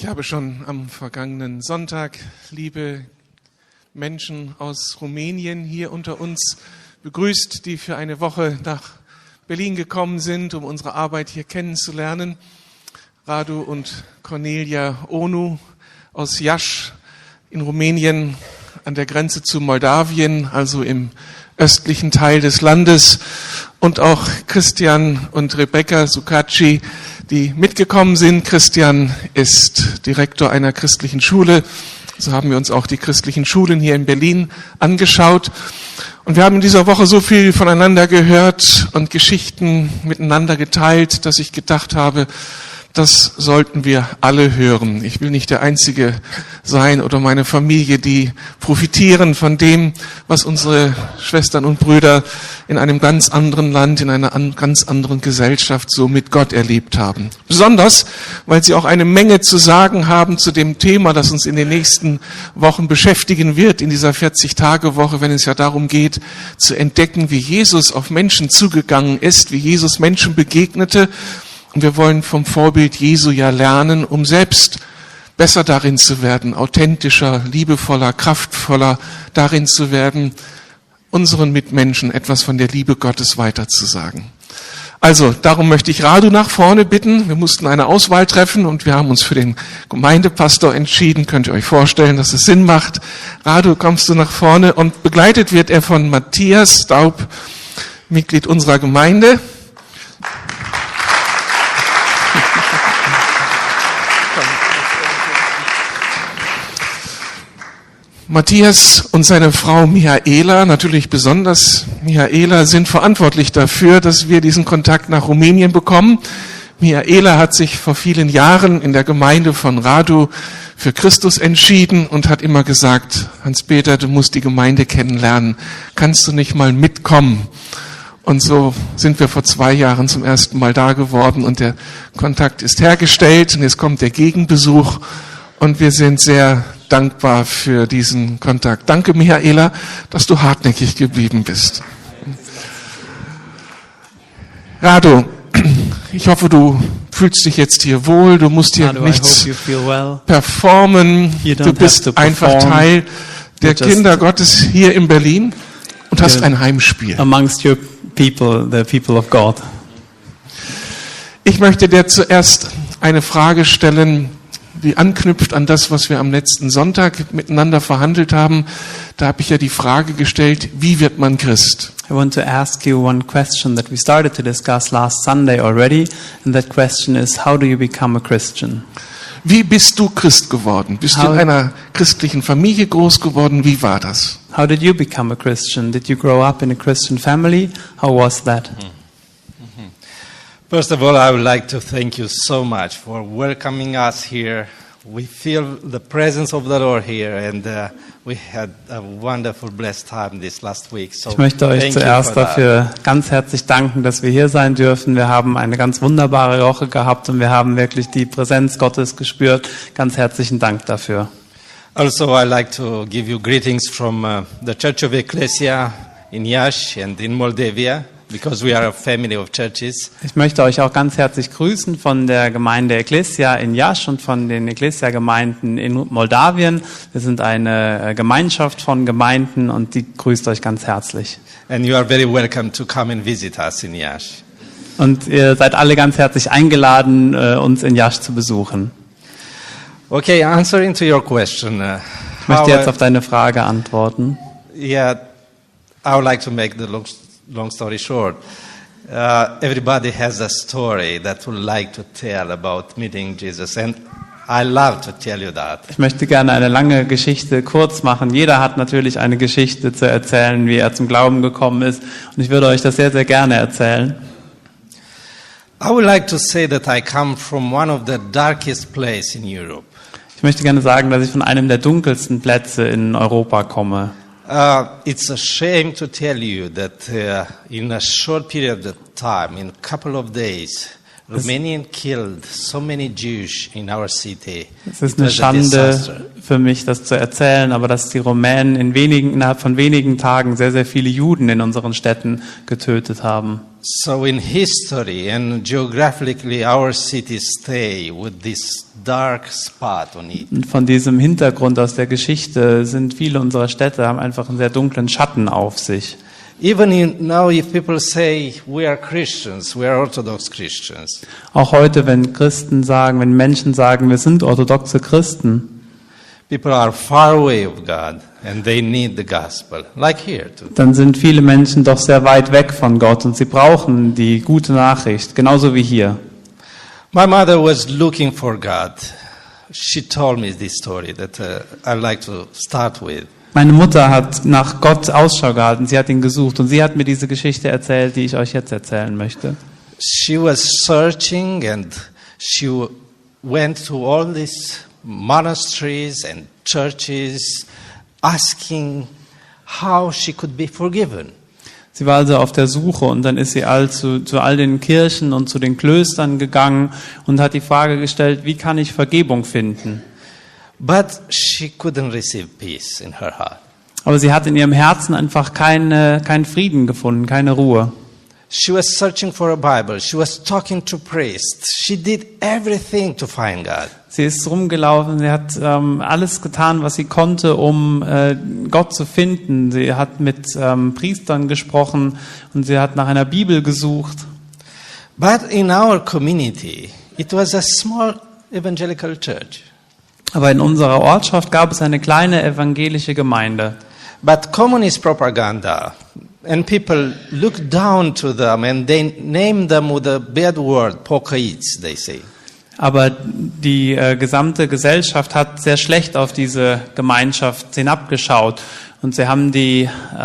Ich habe schon am vergangenen Sonntag liebe Menschen aus Rumänien hier unter uns begrüßt, die für eine Woche nach Berlin gekommen sind, um unsere Arbeit hier kennenzulernen. Radu und Cornelia Onu aus Iași in Rumänien an der Grenze zu Moldawien, also im östlichen Teil des Landes, und auch Christian und Rebecca Sukaci, die mitgekommen sind. Christian ist Direktor einer christlichen Schule. So haben wir uns auch die christlichen Schulen hier in Berlin angeschaut. Und wir haben in dieser Woche so viel voneinander gehört und Geschichten miteinander geteilt, dass ich gedacht habe, das sollten wir alle hören. Ich will nicht der Einzige sein oder meine Familie, die profitieren von dem, was unsere Schwestern und Brüder in einem ganz anderen Land, in einer ganz anderen Gesellschaft so mit Gott erlebt haben. Besonders, weil sie auch eine Menge zu sagen haben zu dem Thema, das uns in den nächsten Wochen beschäftigen wird, in dieser 40-Tage-Woche, wenn es ja darum geht, zu entdecken, wie Jesus auf Menschen zugegangen ist, wie Jesus Menschen begegnete. Und wir wollen vom Vorbild Jesu ja lernen, um selbst besser darin zu werden, authentischer, liebevoller, kraftvoller darin zu werden, unseren Mitmenschen etwas von der Liebe Gottes weiterzusagen. Also, darum möchte ich Radu nach vorne bitten. Wir mussten eine Auswahl treffen und wir haben uns für den Gemeindepastor entschieden. Könnt ihr euch vorstellen, dass es Sinn macht? Radu, kommst du nach vorne? Und begleitet wird er von Matthias Staub, Mitglied unserer Gemeinde. Matthias und seine Frau Mihaela, natürlich besonders Mihaela, sind verantwortlich dafür, dass wir diesen Kontakt nach Rumänien bekommen. Mihaela hat sich vor vielen Jahren in der Gemeinde von Radu für Christus entschieden und hat immer gesagt, Hans-Peter, du musst die Gemeinde kennenlernen. Kannst du nicht mal mitkommen? Und so sind wir vor 2 Jahren zum ersten Mal da geworden und der Kontakt ist hergestellt und jetzt kommt der Gegenbesuch und wir sind sehr dankbar für diesen Kontakt. Danke, Mihaela, dass du hartnäckig geblieben bist. Radu, ich hoffe, du fühlst dich jetzt hier wohl. Du musst hier nichts performen. Du bist einfach Teil der Kinder Gottes hier in Berlin und hast ein Heimspiel. Amongst your people, the people of God. Ich möchte dir zuerst eine Frage stellen, die anknüpft an das, was wir am letzten Sonntag miteinander verhandelt haben. Da habe ich ja die Frage gestellt, wie wird man Christ? I want to ask you one question that we started to discuss last Sunday already, and that question is, how do you become a Christian? Wie bist du Christ geworden? Bist du in einer christlichen Familie groß geworden? Wie war das? How did you become a Christian? Did you grow up in a Christian family? How was that? First of all, I would like to thank you so much for welcoming us here. We feel the presence of the Lord here, and we had a wonderful, blessed time this last week. So ich möchte euch zuerst dafür ganz herzlich danken, dass wir hier sein dürfen. Wir haben eine ganz wunderbare Woche gehabt und wir haben wirklich die Präsenz Gottes gespürt. Ganz herzlichen Dank dafür. Also, I'd like to give you greetings from the Church of Ecclesia in Iași and in Moldavia. Because we are a family of churches. Ich möchte euch auch ganz herzlich grüßen von der Gemeinde Ecclesia in Iași und von den Ecclesia-Gemeinden in Moldawien. Wir sind eine Gemeinschaft von Gemeinden und die grüßt euch ganz herzlich. And you are very welcome to come and visit us in Iași. Und ihr seid alle ganz herzlich eingeladen, uns in Iași zu besuchen. Okay, answering to your question. Ich möchte jetzt auf deine Frage antworten. Yeah, I would like to make the long story short, everybody has a story that would like to tell about meeting Jesus, and I love to tell you that. Ich möchte gerne eine lange Geschichte kurz machen. Jeder hat natürlich eine Geschichte zu erzählen, wie er zum Glauben gekommen ist, und ich würde euch das sehr, sehr gerne erzählen. I would like to say that I come from one of the darkest places in Europe. Ich möchte gerne sagen, dass ich von einem der dunkelsten Plätze in Europa komme. It's a shame to tell you that in a short period of time, in a couple of days, Romanian killed so many Jews in our city. Es ist eine Schande für mich, das zu erzählen, aber dass die Rumänen innerhalb von wenigen Tagen sehr, sehr viele Juden in unseren Städten getötet haben. So in history and geographically, our cities stay with this dark spot on it. Und von diesem Hintergrund aus der Geschichte sind viele unserer Städte, haben einfach einen sehr dunklen Schatten auf sich. Even now, if people say we are Christians, we are Orthodox Christians, Auch heute, wenn Christen sagen, wenn Menschen sagen, wir sind orthodoxe Christen, people are far away of God and they need the gospel, like here too. dann sind viele Menschen doch sehr weit weg von Gott und sie brauchen die gute Nachricht, genauso wie hier. My mother was looking for God. She told me this story that I'd like to start with. Meine Mutter hat nach Gott Ausschau gehalten, sie hat ihn gesucht und sie hat mir diese Geschichte erzählt, die ich euch jetzt erzählen möchte. She was searching and she went to all these monasteries and churches asking how she could be forgiven. Sie war also auf der Suche und dann ist sie zu all den Kirchen und zu den Klöstern gegangen und hat die Frage gestellt, wie kann ich Vergebung finden? But she couldn't receive peace in her heart. Aber sie hat in ihrem Herzen einfach keinen Frieden gefunden, keine Ruhe. She was searching for a Bible. She was talking to priests. She did everything to find God. Sie ist rumgelaufen, sie hat alles getan, was sie konnte, um Gott zu finden. Sie hat mit Priestern gesprochen und sie hat nach einer Bibel gesucht. But in our community, it was a small evangelical church. Aber in unserer Ortschaft gab es eine kleine evangelische Gemeinde. But communist propaganda, and people look down to them and they name them with a bad word, Pokaits, they say. Aber die gesamte Gesellschaft hat sehr schlecht auf diese Gemeinschaft hinabgeschaut und sie haben die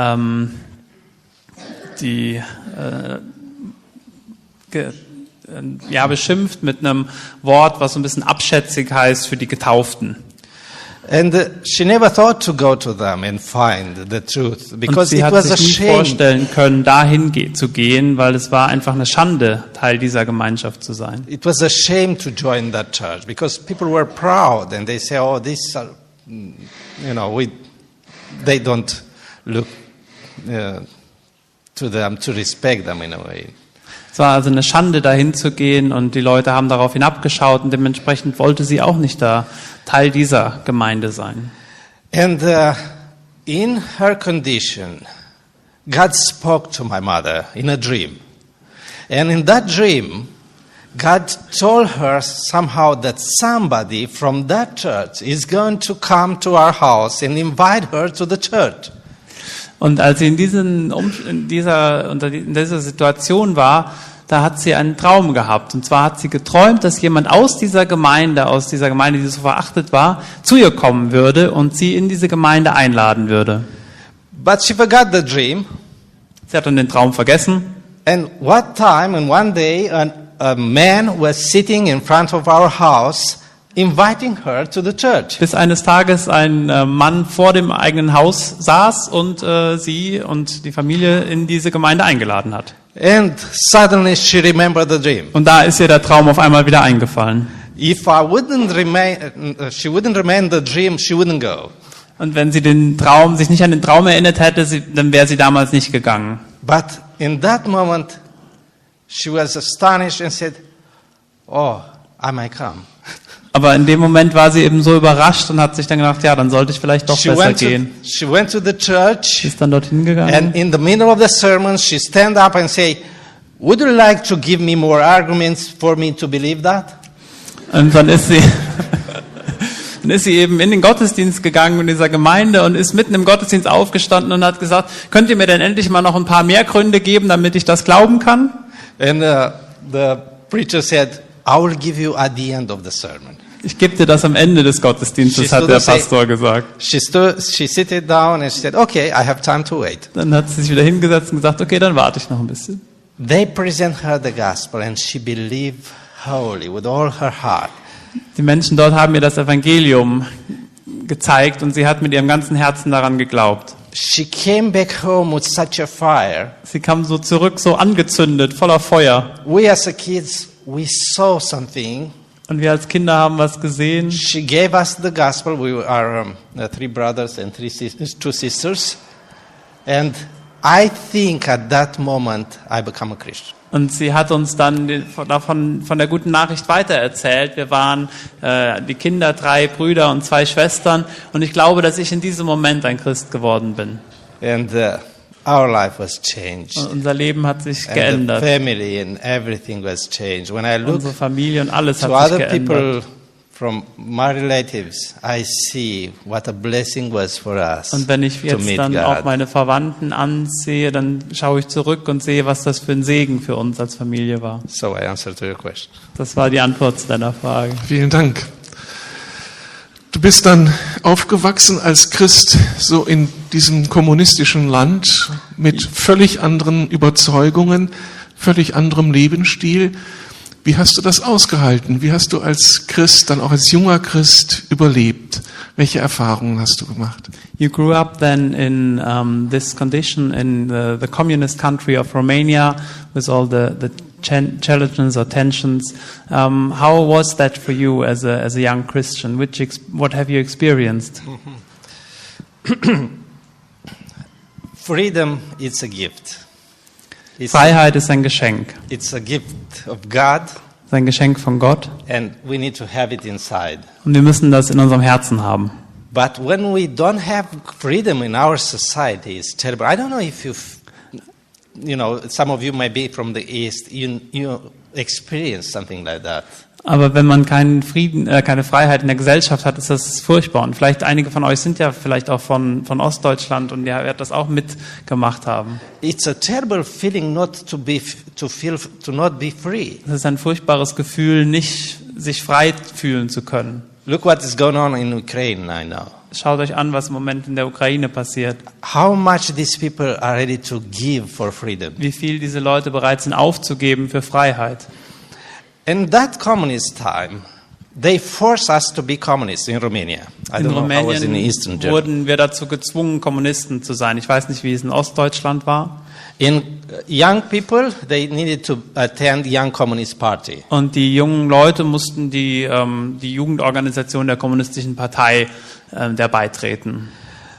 beschimpft mit einem Wort, was so ein bisschen abschätzig heißt für die Getauften. And she never thought to go to them and find the truth, Und because sie it hat was a sich nie shame. vorstellen können, dahin zu gehen, weil es war einfach eine Schande, Teil dieser Gemeinschaft zu sein. It was a shame to join that church because people were proud and they say, "Oh, these are, they don't look to them to respect them in a way." Es war also eine Schande, dahin zu gehen und die Leute haben darauf hinabgeschaut und dementsprechend wollte sie auch nicht da Teil dieser Gemeinde sein. And in her condition, God spoke to my mother in a dream. And in that dream, God told her somehow that somebody from that church is going to come to our house and invite her to the church. Und als sie in dieser Situation war, da hat sie einen Traum gehabt. Und zwar hat sie geträumt, dass jemand aus dieser Gemeinde, die so verachtet war, zu ihr kommen würde und sie in diese Gemeinde einladen würde. But she forgot the dream. Sie hat dann den Traum vergessen. And one day, a man was sitting in front of our house inviting her to the church. Bis eines Tages ein Mann vor dem eigenen Haus saß und sie und die Familie in diese Gemeinde eingeladen hat. And suddenly she remembered the dream. Und da ist ihr der Traum auf einmal wieder eingefallen. If she wouldn't remain the dream, she wouldn't go. Und wenn sie sich nicht an den Traum erinnert hätte, dann wäre sie damals nicht gegangen. But in that moment, she was astonished and said, "Oh, I might come." Aber in dem Moment war sie eben so überrascht und hat sich dann gedacht, ja, dann sollte ich vielleicht doch besser gehen. She went to the Sie church, ist dann dorthin gegangen. and in the middle of the sermon, she stand up and say, "Would you like to give me more arguments for me to believe that?" Und dann ist sie eben in den Gottesdienst gegangen in dieser Gemeinde und ist mitten im Gottesdienst aufgestanden und hat gesagt, könnt ihr mir denn endlich mal noch ein paar mehr Gründe geben, damit ich das glauben kann? And the preacher said, "I will give you at the end of the sermon." Ich gebe dir das am Ende des Gottesdienstes, hat der Pastor gesagt. She sat down and she said, "Okay, I have time to wait." Dann hat sie sich wieder hingesetzt und gesagt, okay, dann warte ich noch ein bisschen. They present her the gospel and she believed wholly with all her heart. Die Menschen dort haben ihr das Evangelium gezeigt und sie hat mit ihrem ganzen Herzen daran geglaubt. She came back home with such a fire. Sie kam so zurück, so angezündet, voller Feuer. We as a kids, we saw something. Und wir als Kinder haben was gesehen. She gave us the gospel. We are 3 brothers and 2 sisters. And I think at that moment I become a Christian. Und sie hat uns dann von der guten Nachricht weitererzählt. Wir waren die Kinder, 3 Brüder und 2 Schwestern. Und ich glaube, dass ich in diesem Moment ein Christ geworden bin. And our life was changed. Und unser Leben hat sich And geändert. the family and everything was changed. When I look Unsere Familie und alles to hat sich other geändert. people from my relatives, I see what a blessing was for us Und wenn ich to jetzt meet dann auch God. meine Verwandten ansehe, dann schaue ich zurück und sehe, was das für ein Segen für uns als Familie war. So I answer to your question. Das war die Antwort zu deiner Frage. Vielen Dank. Du bist dann aufgewachsen als Christ so in diesem kommunistischen Land mit völlig anderen Überzeugungen, völlig anderem Lebensstil. Wie hast du das ausgehalten? Wie hast du als Christ, dann auch als junger Christ überlebt? Welche Erfahrungen hast du gemacht? You grew up then in this condition in the communist country of Romania with all the challenges or tensions. How was that for you as a young Christian? What have you experienced? Freedom is a gift. Freiheit ist ein Geschenk. It's a gift of God, Es ist ein Geschenk von Gott. and we need to have it inside. Und wir müssen das in unserem Herzen haben. But when we don't have freedom in our society, it's terrible. I don't know if some of you may be from the East, you experience something like that. Aber wenn man keinen Frieden, keine Freiheit in der Gesellschaft hat, ist das furchtbar. Und vielleicht einige von euch sind ja vielleicht auch von Ostdeutschland und ihr werdet das auch mitgemacht haben. It's a terrible feeling not to not be free. Es ist ein furchtbares Gefühl, nicht sich frei fühlen zu können. Look what is going on in Ukraine right now. Schaut euch an, was im Moment in der Ukraine passiert. How much these people are ready to give for freedom. Wie viel diese Leute bereit sind aufzugeben für Freiheit. In that communist time, they forced us to be communists in Romania. I In don't know how it was in Rumänien Eastern Germany. wurden wir dazu gezwungen, Kommunisten zu sein. Ich weiß nicht, wie es in Ostdeutschland war. In young people, they needed to attend Young Communist Party. Und die jungen Leute mussten die Jugendorganisation der Kommunistischen Partei der beitreten.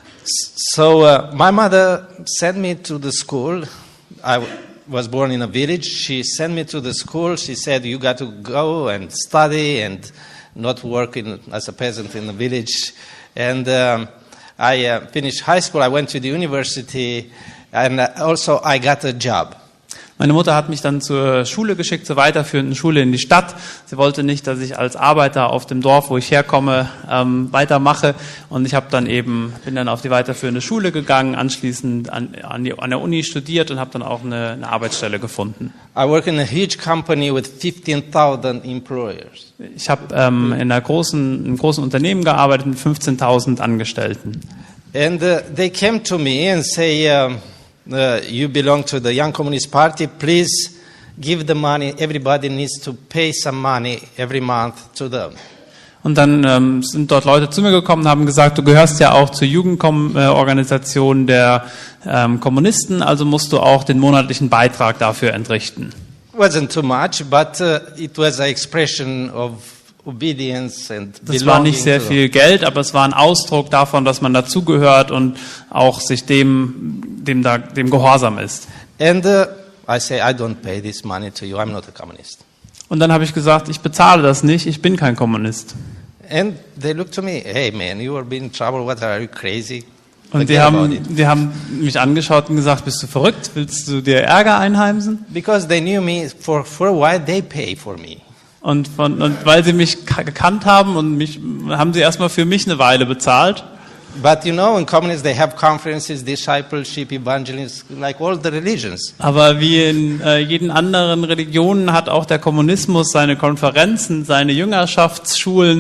So my mother sent me to the school. I was born in a village. She sent me to the school. She said, you got to go and study and not work as a peasant in the village. And I finished high school. I went to the university. And also I got a job. Meine Mutter hat mich dann zur Schule geschickt, zur weiterführenden Schule in die Stadt. Sie wollte nicht, dass ich als Arbeiter auf dem Dorf, wo ich herkomme, weitermache. Und ich bin dann auf die weiterführende Schule gegangen, anschließend an der Uni studiert und habe dann auch eine Arbeitsstelle gefunden. I work in a huge company with 15,000 employers. Ich habe in einem großen Unternehmen gearbeitet mit 15.000 Angestellten. And they came to me and say, you belong to the Young Communist Party, please give the money. Everybody needs to pay some money every month to them. Und dann sind dort Leute zu mir gekommen und haben gesagt, du gehörst ja auch zur Jugendorganisation der Kommunisten, also musst du auch den monatlichen Beitrag dafür entrichten. Wasn't too much, but it was an expression of obedience and Das war nicht sehr belonging to viel Geld, aber es war ein Ausdruck davon, dass man dazugehört und auch sich dem gehorsam ist. them. And I say, I don't pay this money to you. I'm not a communist. Und dann habe ich gesagt, ich bezahle das nicht, ich bin kein Kommunist. And they look to me, hey man, you are being in trouble. What, are you crazy? Und die haben mich angeschaut und gesagt, bist du verrückt? Willst du dir Ärger einheimsen? Because they knew me for a while, they pay for me. Und weil sie mich gekannt haben und haben sie erstmal für mich eine Weile bezahlt. But you know, in communists, they have conferences, discipleship, evangelism, like all the religions. Aber wie in jeden anderen Religionen hat auch der Kommunismus seine Konferenzen, seine Jüngerschaftsschulen,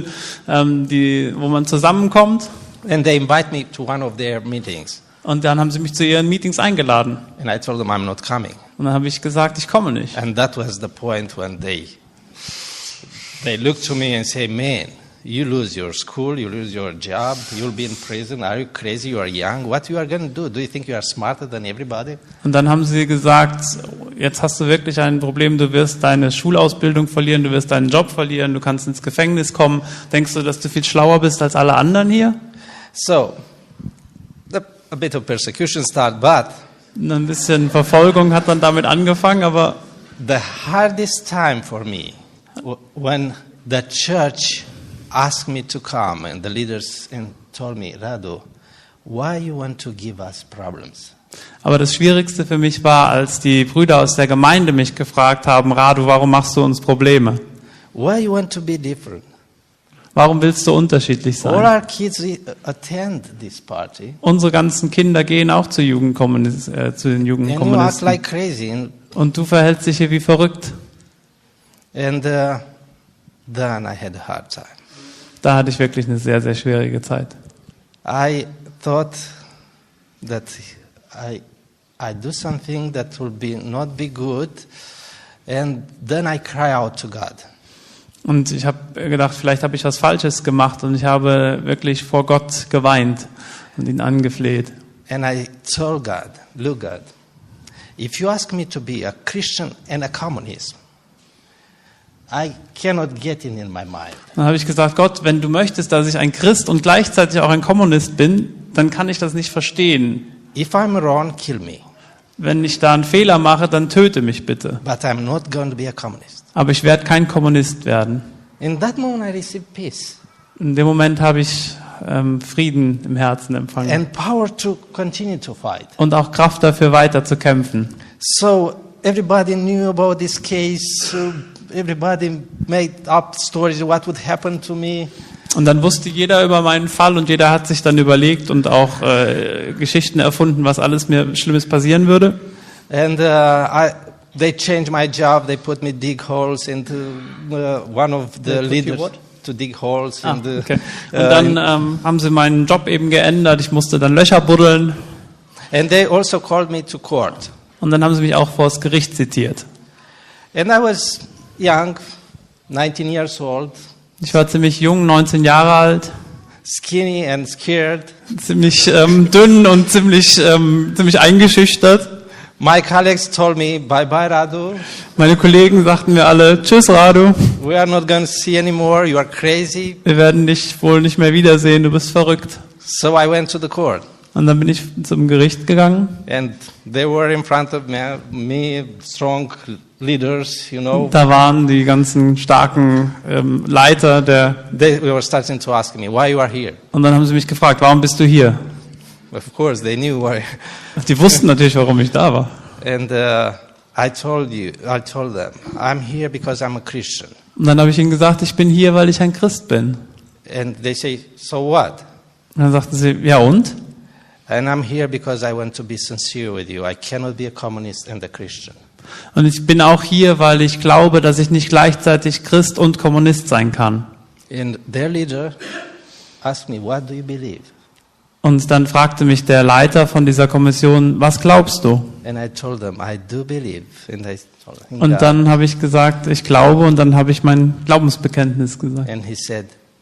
wo man zusammenkommt. And they invite me to one of their meetings. Und dann haben sie mich zu ihren Meetings eingeladen. And I told them I'm not coming. Und dann habe ich gesagt, ich komme nicht. And that was the point when they look to me and say, man, you lose your school, you lose your job, you'll be in prison. Are you crazy? You are young. What you are going to do? Do you think you are smarter than everybody? Und dann haben sie gesagt, jetzt hast du wirklich ein Problem, du wirst deine Schulausbildung verlieren, du wirst deinen Job verlieren, du kannst ins Gefängnis kommen. Denkst du, dass du viel schlauer bist als alle anderen hier? So, a bit of persecution started, but Ein bisschen Verfolgung hat dann damit angefangen, aber the hardest time for me when the church asked me to come and the leaders and told me, Radu, why you want to give us problems? Aber das Schwierigste für mich war, als die Brüder aus der Gemeinde mich gefragt haben, Radu, warum machst du uns Probleme? Why you want to be different? Warum willst du unterschiedlich All sein? our kids attend this party Unsere ganzen Kinder gehen auch zu den and you act Jugendkommunisten. like crazy. Und du verhältst dich hier wie verrückt. And then I had a hard time. Da hatte ich wirklich eine sehr, sehr schwierige Zeit. I thought that I do something that will not be good, and then I cry out to God. Und ich habe gedacht, vielleicht habe ich was Falsches gemacht und ich habe wirklich vor Gott geweint und ihn angefleht. And I told God, look God, if you ask me to be a Christian and a communist, I cannot get it in my mind. Dann habe ich gesagt, Gott, wenn du möchtest, dass ich ein Christ und gleichzeitig auch ein Kommunist bin, dann kann ich das nicht verstehen. If I'm wrong, kill me. Wenn ich da einen Fehler mache, dann töte mich bitte. But I'm not going to be a communist. Aber ich werde kein Kommunist werden. In that moment, I received peace In dem Moment habe ich Frieden im Herzen empfangen and power to continue to fight. und auch Kraft dafür, weiter zu kämpfen. So everybody knew about this case. Everybody made up stories what would happen to me. Und dann wusste jeder über meinen Fall und jeder hat sich dann überlegt und auch Geschichten erfunden, was alles mir Schlimmes passieren würde. And they changed my job. They put me dig holes into one of the They put you leaders what? to dig holes. Ah, in the, okay. Und dann haben sie meinen Job eben geändert. Ich musste dann Löcher buddeln. and they also called me to court. Und dann haben sie mich auch vors Gericht zitiert. And I was young, 19 years old, Ich war ziemlich jung, 19 Jahre alt, skinny and scared. ziemlich dünn und ziemlich eingeschüchtert. My colleagues told me, bye-bye, Radu. Meine Kollegen sagten mir alle, tschüss Radu, We are not going to see anymore. You are crazy. wir werden dich wohl nicht mehr wiedersehen, du bist verrückt. So I went to the court. Und dann bin ich zum Gericht gegangen. And they were in front of me strong leaders, you know. Da waren die ganzen starken Leiter They were starting to ask me, why you are here? und dann haben sie mich gefragt, warum bist du hier? Of course, they knew why. Die wussten natürlich, warum ich da war. And I told them, I'm here because I'm a Christian. Und dann habe ich ihnen gesagt, ich bin hier, weil ich ein Christ bin. And they say, so what? Und dann sagten sie, ja und? And I'm here because I want to be sincere with you. I cannot be a communist and a Christian. Und ich bin auch hier, weil ich glaube, dass ich nicht gleichzeitig Christ und Kommunist sein kann. And their leader asked me, what do you believe? Und dann fragte mich der Leiter von dieser Kommission, was glaubst du? And I told them, I do believe. And I told him, Und dann habe ich gesagt, ich glaube, und dann habe ich mein Glaubensbekenntnis gesagt. and he said,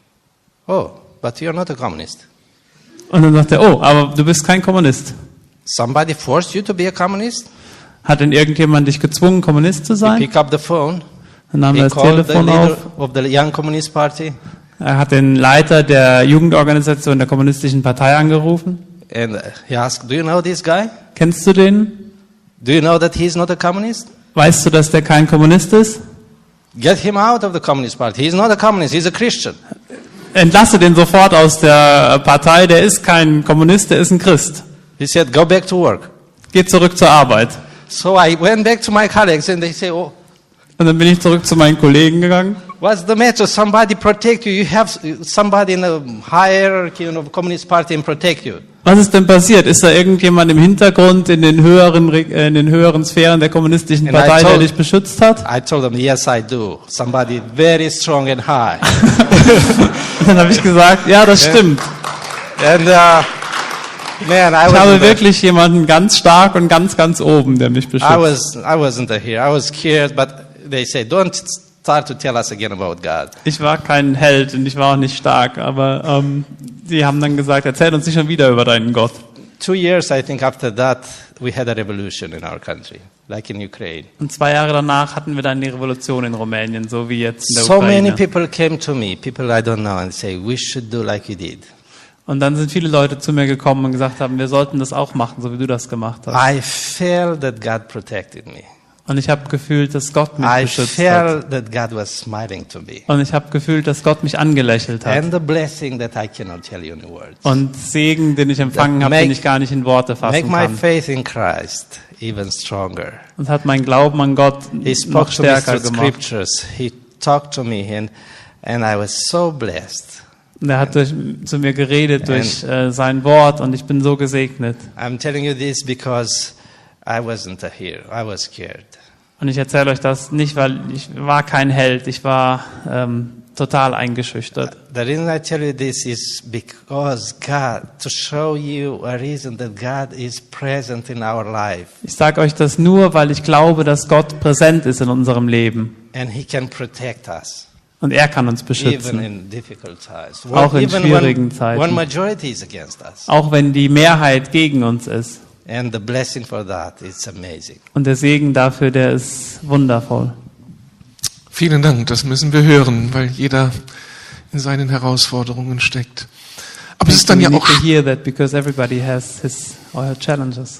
oh, but you're not a communist. Und dann sagte er, oh, aber du bist kein Kommunist. Somebody forced you to be a communist? Hat denn irgendjemand dich gezwungen, Kommunist zu He sein? picked up the phone. Dann nahm He er das called the Telefon leader auf. of the Young Communist Party. Er hat den Leiter der Jugendorganisation der Kommunistischen Partei angerufen. And he asked, do you know this guy? Kennst du den? Do you know that he's not a communist? Weißt du, dass der kein Kommunist ist? Get him out of the Communist Party. He's not a communist, he's a Christian. Entlasse den sofort aus der Partei, der ist kein Kommunist, der ist ein Christ. He said, go back to work. Geh zurück zur Arbeit. So I went back to my colleagues and they say, oh, Und dann bin ich zurück zu meinen Kollegen gegangen. what's the matter? Somebody protect you. You have somebody in the hierarchy of the Communist Party and protect you. Was ist denn passiert? Ist da irgendjemand im Hintergrund in den höheren Sphären der kommunistischen And I Partei, der told- dich beschützt hat? I told them, yes, I do. Somebody very strong and high. Und dann habe ich gesagt, ja, das stimmt. And man, I Ich habe wasn't there. wirklich jemanden ganz stark und ganz, ganz oben, der mich beschützt. I wasn't here. I was scared, but they say, don't start to tell us again about God. Ich war kein Held und ich war auch nicht stark, aber die haben dann gesagt, erzähl uns nicht schon wieder über deinen Gott. 2 years, I think, after that, we had a revolution in our country, like in Ukraine. Und 2 Jahre danach hatten wir dann die Revolution in Rumänien, so wie jetzt in der So many Ukraine. people came to me, people I don't know, and say, we should do like you did. Und dann sind viele Leute zu mir gekommen und gesagt haben, wir sollten das auch machen, so wie du das gemacht hast. I felt that God protected me. Und ich habe gefühlt, dass Gott mich I beschützt hat. felt that God was smiling to me. Und ich habe gefühlt, dass Gott mich angelächelt hat. And the blessing that I cannot tell you in words. Und Segen, den ich empfangen habe, den ich gar nicht in Worte Make fassen my kann. faith in Christ even stronger. Und hat mein Glauben an Gott He spoke noch to me stärker through gemacht. scriptures. He talked to me and I was so blessed. Und er hat zu mir geredet durch sein Wort und ich bin so gesegnet. I'm telling you this because I wasn't a hero. I was scared. Und ich erzähle euch das nicht, weil ich war kein Held. Ich war total eingeschüchtert. The reason I tell you this is because God, to show you a reason that God is present in our life. Ich sage euch das nur, weil ich glaube, dass Gott präsent ist in unserem Leben. And He can protect us. Und er kann uns Even beschützen. in difficult times. Auch in Even schwierigen Zeiten. when majority is against us. Auch wenn die Mehrheit gegen uns ist. And the blessing for that is amazing. Und der Segen dafür, der ist wundervoll. Vielen Dank, das müssen wir hören, weil jeder in seinen Herausforderungen steckt. Aber es ist dann We ja need auch, to hear that because everybody has his or her challenges.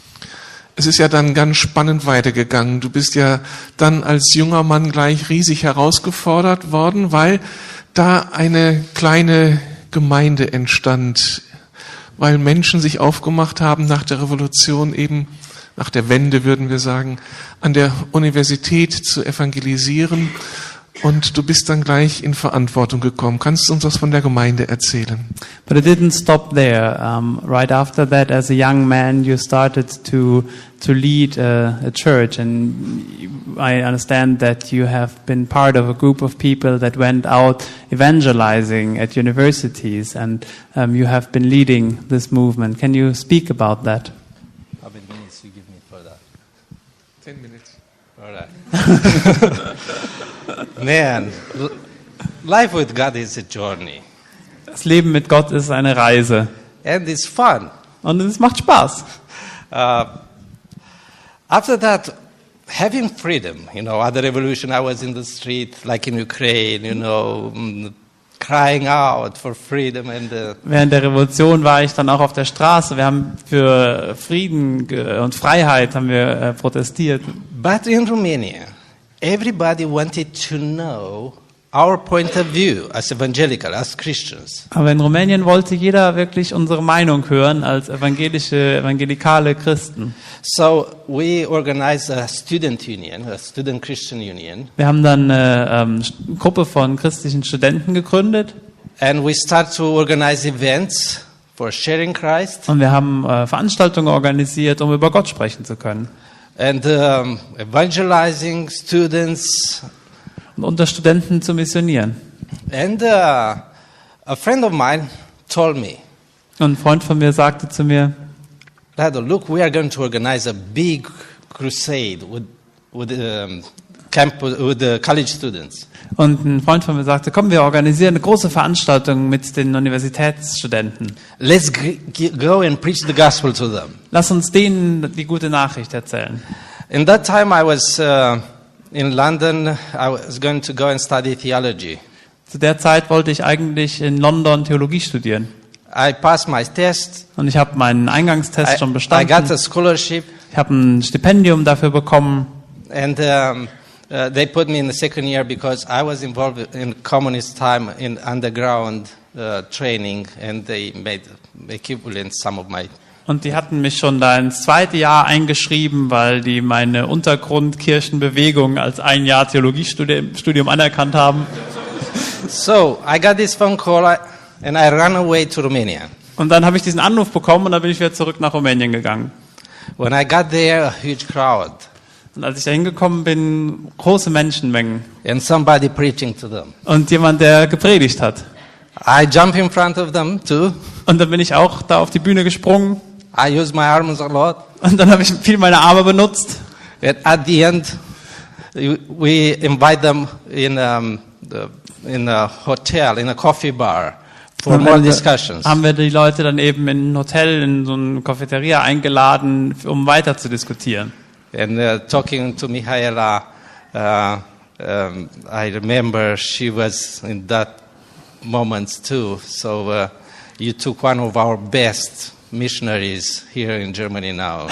es ist ja dann ganz spannend weitergegangen. Du bist ja dann als junger Mann gleich riesig herausgefordert worden, weil da eine kleine Gemeinde entstand, weil Menschen sich aufgemacht haben nach der Revolution eben, nach der Wende würden wir sagen, an der Universität zu evangelisieren. Und du bist dann gleich in Verantwortung gekommen. Kannst du uns was von der Gemeinde erzählen? But it didn't stop there. Right after that, as a young man, you started to lead a church, and I understand that you have been part of a group of people that went out evangelizing at universities, and you have been leading this movement. Can you speak about that? How many minutes you give me for that? 10 minutes. All right. Man, life with God is a journey. Das Leben mit Gott ist eine Reise. And it's fun. Und es macht Spaß. After that, having freedom, at the revolution I was in the street, like in Ukraine, crying out for freedom. Während der Revolution war ich dann auch auf der Straße. Wir haben für Frieden und Freiheit haben wir protestiert. But in Romania, everybody wanted to know our point of view as evangelical, as Christians. Aber in Rumänien wollte jeder wirklich unsere Meinung hören als evangelikale Christen. So we organized a student union, a student Christian union. Wir haben dann eine Gruppe von christlichen Studenten gegründet. And we start to organize events for sharing Christ. Und wir haben Veranstaltungen organisiert, um über Gott sprechen zu können. And evangelizing students. Und unter Studenten zu missionieren. And a friend of mine told me, Und ein Freund von mir sagte zu mir, Lado, look, we are going to organize a big crusade with the college students. und ein Freund von mir sagte, komm, wir organisieren eine große Veranstaltung mit den Universitätsstudenten. Let's go and preach the gospel to them. Lass uns denen die gute Nachricht erzählen. In that time I was in London. I was going to go and study theology. Zu der Zeit wollte ich eigentlich in London Theologie studieren. I passed my test. Und ich habe meinen Eingangstest schon I got bestanden. a scholarship. Ich habe ein Stipendium dafür bekommen. And they put me in the second year because I was involved in communist time in underground training, and they made equivalent some of my. Und die hatten mich schon da ins zweite Jahr eingeschrieben, weil die meine Untergrundkirchenbewegung als ein Jahr Theologiestudium anerkannt haben. So I got this phone call and I ran away to Romania. Und dann habe ich diesen Anruf bekommen und dann bin ich wieder zurück nach Rumänien gegangen. When I got there, a huge crowd Und als ich da hingekommen bin, große Menschenmengen. and somebody preaching to them. Und jemand, der gepredigt hat. I jumped in front of them too. Und dann bin ich auch da auf die Bühne gesprungen. I used my arms a lot. Und dann habe ich viel meine Arme benutzt. And at the end, we invite them in a hotel, in a coffee bar, for Am more Ende discussions. haben wir die Leute dann eben in ein Hotel, in so eine Cafeteria eingeladen, um weiter zu diskutieren. And talking to Mihaela, I remember she was in that moment too. So you took one of our best missionaries here in Germany now.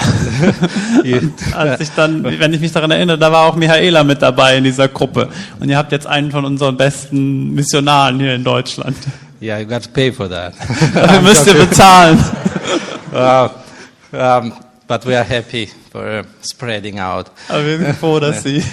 Wenn ich mich daran erinnere, da war auch Michaela mit dabei in dieser Gruppe. Und ihr habt jetzt einen von unseren besten Missionaren hier in Deutschland. Yeah, you got to pay for that. Dafür müsst ihr bezahlen. But we are happy for spreading out. Aber wir sind froh, dass sie...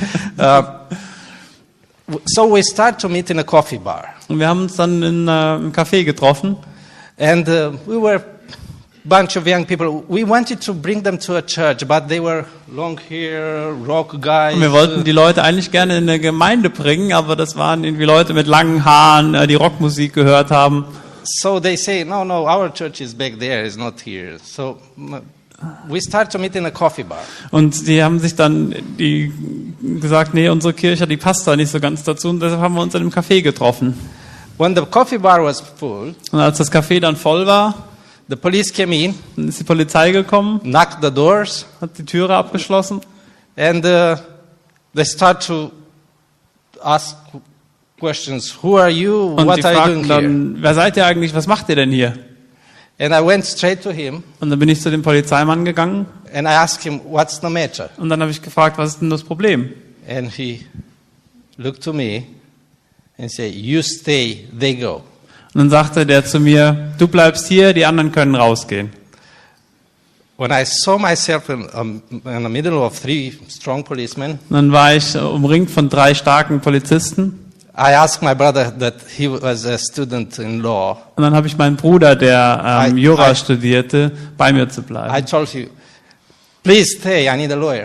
So we start to meet in a coffee bar. Und wir haben uns dann in einem Café getroffen. And we were a bunch of young people. We wanted to bring them to a church, but they were long hair, rock guys. Und wir wollten die Leute eigentlich gerne in eine Gemeinde bringen, aber das waren irgendwie Leute mit langen Haaren, die Rockmusik gehört haben. So they say, no, our church is back there, it's not here. So we start to meet in a coffee bar. Und die haben sich dann gesagt, nee, unsere Kirche, die passt da nicht so ganz dazu. Und deshalb haben wir uns in einem Café getroffen. When the coffee bar was full, und als das Café dann voll war, the police came in, dann ist die Polizei gekommen, knocked the doors, hat die Türe abgeschlossen. And they start to ask questions. Who are you? Und What die are you fragten doing dann, here? wer seid ihr eigentlich? Was macht ihr denn hier? And I went straight to him Und dann bin ich zu dem Polizeimann gegangen and I asked him, what's the matter? und dann habe ich gefragt, was ist denn das Problem? And he looked to me and said, you stay, they go. Und dann sagte der zu mir, du bleibst hier, die anderen können rausgehen. When I saw myself in the middle of 3 strong policemen, Und dann war ich umringt von 3 starken Polizisten. I asked my brother that he was a student in law. Und dann habe ich meinen Bruder, der Jura studierte, bei mir zu I bleiben. told him, please stay, I need a lawyer.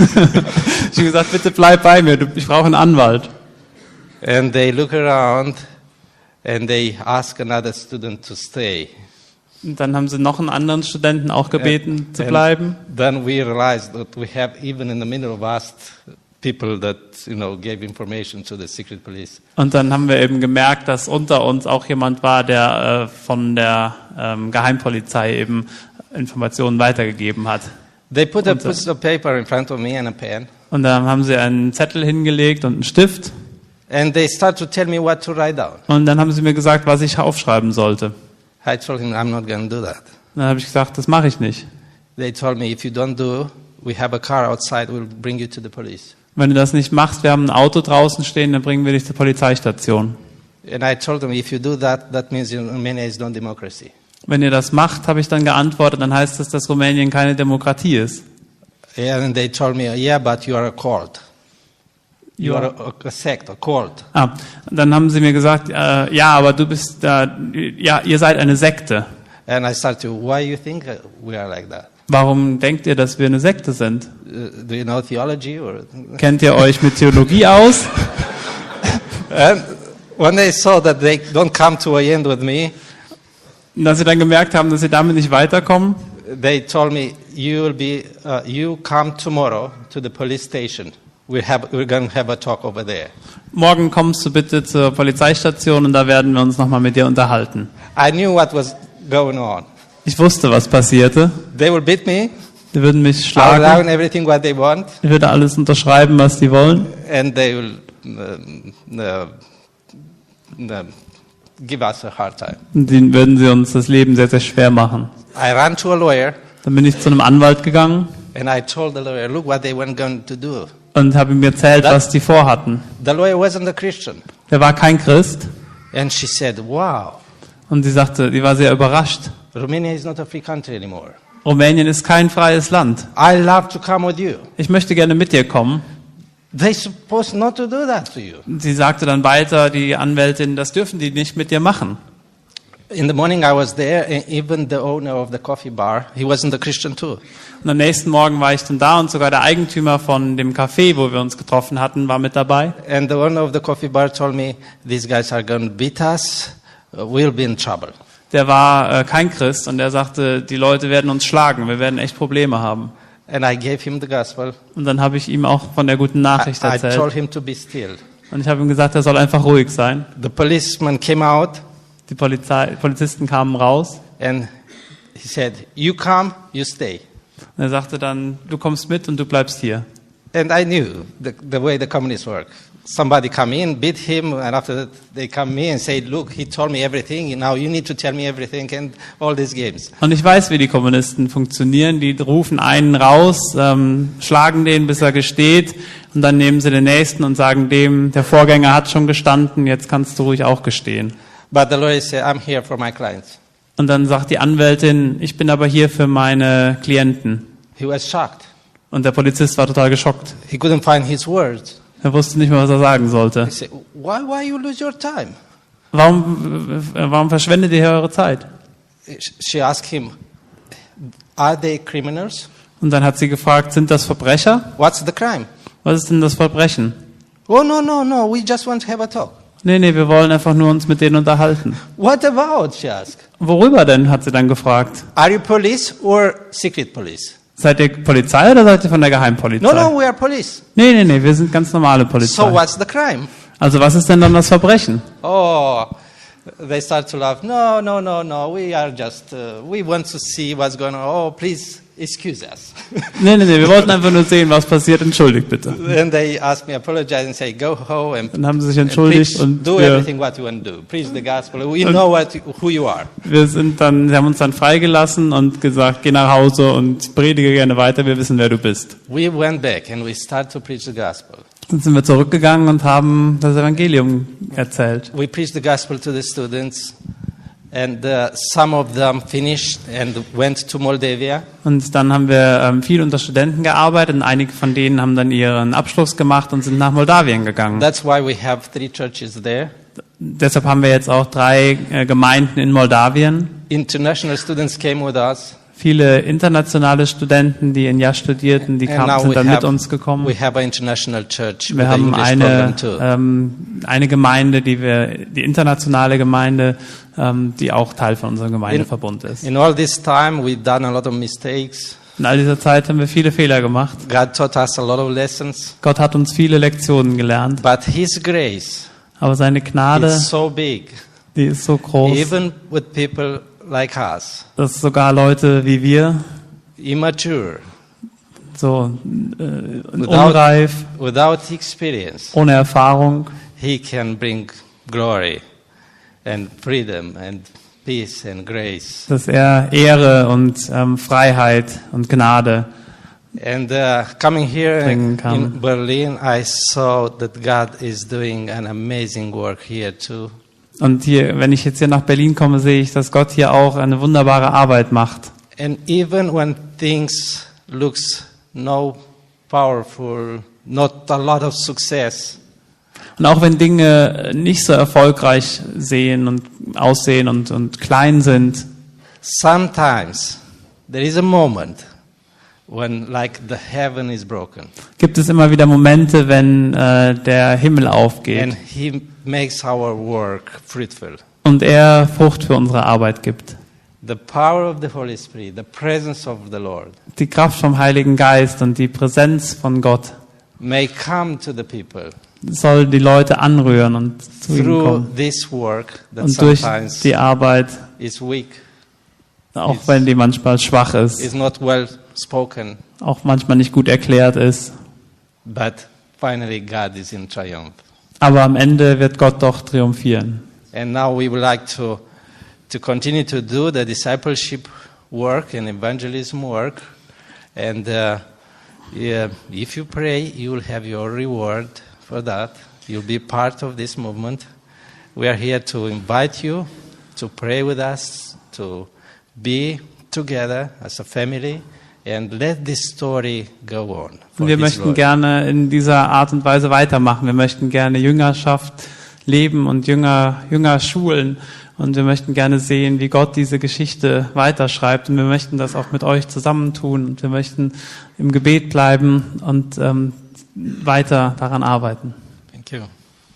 Ich habe gesagt, bitte bleib bei mir, ich brauche einen Anwalt. And they look around and they ask another student to stay. Und dann haben sie noch einen anderen Studenten auch gebeten zu bleiben. Then we realized that we have even in the middle of us people that gave information to the secret police. Und dann haben wir eben gemerkt, dass unter uns auch jemand war, der von der Geheimpolizei eben Informationen weitergegeben hat. They put a piece of paper in front of me and a pen. Und dann haben sie einen Zettel hingelegt und einen Stift. And they start to tell me what to write down. Und dann haben sie mir gesagt, was ich aufschreiben sollte. I told him I'm not going to do that. Und dann habe ich gesagt, das mache ich nicht. They told me if you don't do, we have a car outside, we'll bring you to the police. Wenn du das nicht machst, wir haben ein Auto draußen stehen, dann bringen wir dich zur Polizeistation. And I told them if you do that, that means Romania is not democracy. Wenn ihr das macht, habe ich dann geantwortet, dann heißt das, dass Rumänien keine Demokratie ist. And they told me, yeah, but you are a cult. You You are a sect, a cult. Dann haben sie mir gesagt, ja, aber du bist, ja, ihr seid eine Sekte. And I started to, why you think we are like that? Warum denkt ihr, dass wir eine Sekte sind? Do you know theology? Or? Kennt ihr euch mit Theologie aus? And when they saw that they don't come to an end with me, Und als sie dann gemerkt haben, dass sie damit nicht weiterkommen, they told me, you come tomorrow to the police station. We're going to have a talk over there. morgen kommst du bitte zur Polizeistation und da werden wir uns nochmal mit dir unterhalten. I knew what was going on. Ich wusste, was passierte. They will beat me. Die würden mich I'll schlagen. allow everything what they want, Ich würde alles unterschreiben, was die wollen. and they will give us a hard time. Und dann würden sie uns das Leben sehr, sehr schwer machen. I ran to a lawyer, Dann bin ich zu einem Anwalt gegangen and I told the lawyer, look what they were going to do. und habe ihm erzählt, was die vorhatten. The lawyer wasn't a Christian. Der war kein Christ And she said, wow, und sie sagte, die war sehr überrascht. Romania is not a free country anymore. Rumänien ist kein freies Land. I love to come with you. Ich möchte gerne mit dir kommen. They're supposed not to do that to you. Sie sagte dann weiter, die Anwältin, das dürfen die nicht mit dir machen. In the morning I was there, and even the owner of the coffee bar, he wasn't a Christian too. Und am nächsten Morgen war ich dann da und sogar der Eigentümer von dem Café, wo wir uns getroffen hatten, war mit dabei. And the owner of the coffee bar told me, these guys are going to beat us, we'll be in trouble. Der war kein Christ und er sagte, die Leute werden uns schlagen, wir werden echt Probleme haben. And I gave him the gospel. Und dann habe ich ihm auch von der guten Nachricht I told erzählt. him to be still. Und ich habe ihm gesagt, er soll einfach ruhig sein. The policeman came out Die Polizisten kamen raus and he said, you come, you stay. und er sagte dann, du kommst mit und du bleibst hier. And I knew the way the communists work. Somebody come in, beat him, and after that they come me and say, look, he told me everything, now you need to tell me everything, and all these games. Und ich weiß, wie die Kommunisten funktionieren. Die rufen einen raus, schlagen den, bis er gesteht, und dann nehmen sie den nächsten und sagen dem, der Vorgänger hat schon gestanden, jetzt kannst du ruhig auch gestehen. But the lawyer said, I'm here for my clients. Und dann sagt die Anwältin, ich bin aber hier für meine Klienten. He was shocked. Und der Polizist war total geschockt. He couldn't find his words. Er wusste nicht mehr, was er sagen sollte. He said, why you lose your time? Warum verschwendet ihr hier eure Zeit? She asked him, are they criminals? Und dann hat sie gefragt, sind das Verbrecher? What's the crime? Was ist denn das Verbrechen? Oh, no, we just want to have a talk. Nee, wir wollen einfach nur uns mit denen unterhalten. What about, she asked. Worüber denn, hat sie dann gefragt. Are you police or secret police? Seid ihr Polizei oder seid ihr von der Geheimpolizei? No, we are police. Nee, wir sind ganz normale Polizei. So what's the crime? Also was ist denn dann das Verbrechen? Oh, they start to laugh. No, we are just, we want to see what's going on. Oh, please, excuse us. Nee, wir wollten einfach nur sehen, was passiert. Entschuldigt bitte. Then they ask me, apologize and say, go home and Dann haben sie sich entschuldigt und do everything what you want to do. Preach the gospel. We know who you are. sie haben uns dann freigelassen und gesagt, geh nach Hause und predige gerne weiter, wir wissen, wer du bist. We went back and we start to preach the gospel. Dann sind wir zurückgegangen und haben das Evangelium erzählt. We preached the gospel to the students. And some of them finished and went to Moldavia. Und dann haben wir viel unter Studenten gearbeitet und einige von denen haben dann ihren Abschluss gemacht und sind nach Moldawien gegangen. That's why we have 3 churches there. Deshalb haben wir jetzt auch 3 Gemeinden in Moldawien. International students came with us. Viele internationale Studenten, die in Yasch studierten, die sind dann mit uns gekommen. We have an international church Wir haben eine Gemeinde, die internationale Gemeinde, die auch Teil von unserem Gemeindeverbund ist. In all this time we've done a lot of mistakes. In all dieser Zeit haben wir viele Fehler gemacht. God taught us a lot of lessons. Gott hat uns viele Lektionen gelernt. But His grace Aber seine Gnade, is so big. Die ist so groß. Even with people like us. Dass sogar Leute wie wir, immature, so unreif, without experience, ohne Erfahrung, He can bring glory and freedom and peace and grace. Dass er Ehre und Freiheit und Gnade And coming here bringen kann. in Berlin, I saw that God is doing an amazing work here too. Und hier, wenn ich jetzt hier nach Berlin komme, sehe ich, dass Gott hier auch eine wunderbare Arbeit macht. And even when things looks no powerful, not a lot of success. Und auch wenn Dinge nicht so erfolgreich aussehen und klein sind, sometimes there is a moment when like the heaven is broken. Gibt es immer wieder Momente, wenn der Himmel aufgeht. And He makes our work fruitful. Und er Frucht für unsere Arbeit gibt. The power of the Holy Spirit, the presence of the Lord. Die Kraft vom Heiligen Geist und die Präsenz von Gott may come to the people. Soll die Leute anrühren und zu ihnen Through kommen. this work that Und durch sometimes die Arbeit, is weak, auch wenn die manchmal schwach is ist, not well spoken, auch manchmal nicht gut erklärt ist. but finally God is in triumph. Aber am Ende wird Gott doch triumphieren. And now we would like to continue to do the discipleship work and evangelism work. And if you pray, you will have your reward for that. You'll be part of this movement. We are here to invite you to pray with us, to be together as a family, and let this story go on. Und wir möchten gerne in dieser Art und Weise weitermachen. Wir möchten gerne Jüngerschaft leben und Jünger schulen. Und wir möchten gerne sehen, wie Gott diese Geschichte weiterschreibt. Und wir möchten das auch mit euch zusammentun. Und wir möchten im Gebet bleiben und weiter daran arbeiten. Thank you.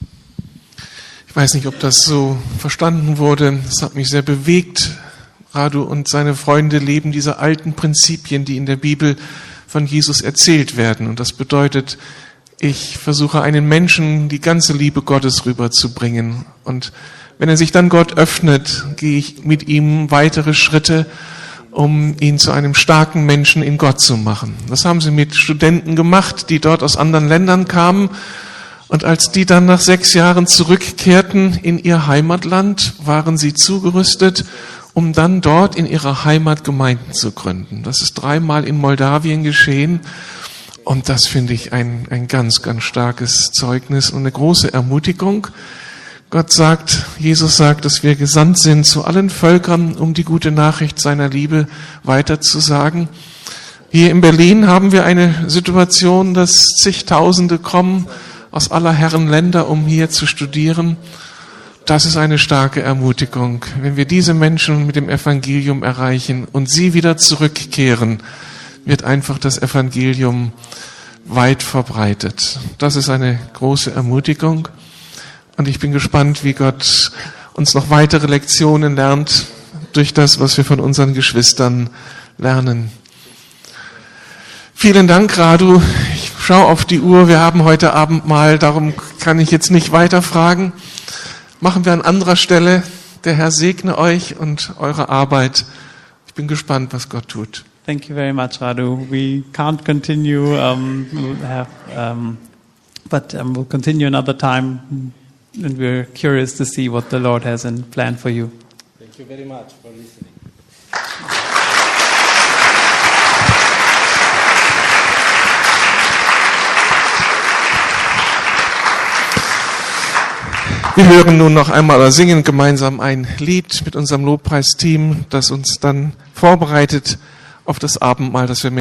Ich weiß nicht, ob das so verstanden wurde. Es hat mich sehr bewegt. Radu und seine Freunde leben diese alten Prinzipien, die in der Bibel von Jesus erzählt werden. Und das bedeutet, ich versuche einen Menschen die ganze Liebe Gottes rüberzubringen. Und wenn er sich dann Gott öffnet, gehe ich mit ihm weitere Schritte um ihn zu einem starken Menschen in Gott zu machen. Das haben sie mit Studenten gemacht, die dort aus anderen Ländern kamen. Und als die dann nach 6 Jahren zurückkehrten in ihr Heimatland, waren sie zugerüstet, um dann dort in ihrer Heimat Gemeinden zu gründen. Das ist 3-mal in Moldawien geschehen. Und das finde ich ein ganz, ganz starkes Zeugnis und eine große Ermutigung. Jesus sagt, dass wir gesandt sind zu allen Völkern, um die gute Nachricht seiner Liebe weiterzusagen. Hier in Berlin haben wir eine Situation, dass zigtausende kommen aus aller Herren Länder, um hier zu studieren. Das ist eine starke Ermutigung. Wenn wir diese Menschen mit dem Evangelium erreichen und sie wieder zurückkehren, wird einfach das Evangelium weit verbreitet. Das ist eine große Ermutigung. Und ich bin gespannt, wie Gott uns noch weitere Lektionen lernt durch das, was wir von unseren Geschwistern lernen. Vielen Dank, Radu. Ich schaue auf die Uhr. Wir haben heute Abend mal, darum kann ich jetzt nicht weiter fragen. Machen wir an anderer Stelle. Der Herr segne euch und eure Arbeit. Ich bin gespannt, was Gott tut. Thank you very much, Radu. We can't continue, but we'll continue another time, and we're curious to see what the Lord has in plan for you. Thank you very much for listening. Wir hören nun noch einmal oder singen gemeinsam ein Lied mit unserem Lobpreisteam, das uns dann vorbereitet auf das Abendmahl, das wir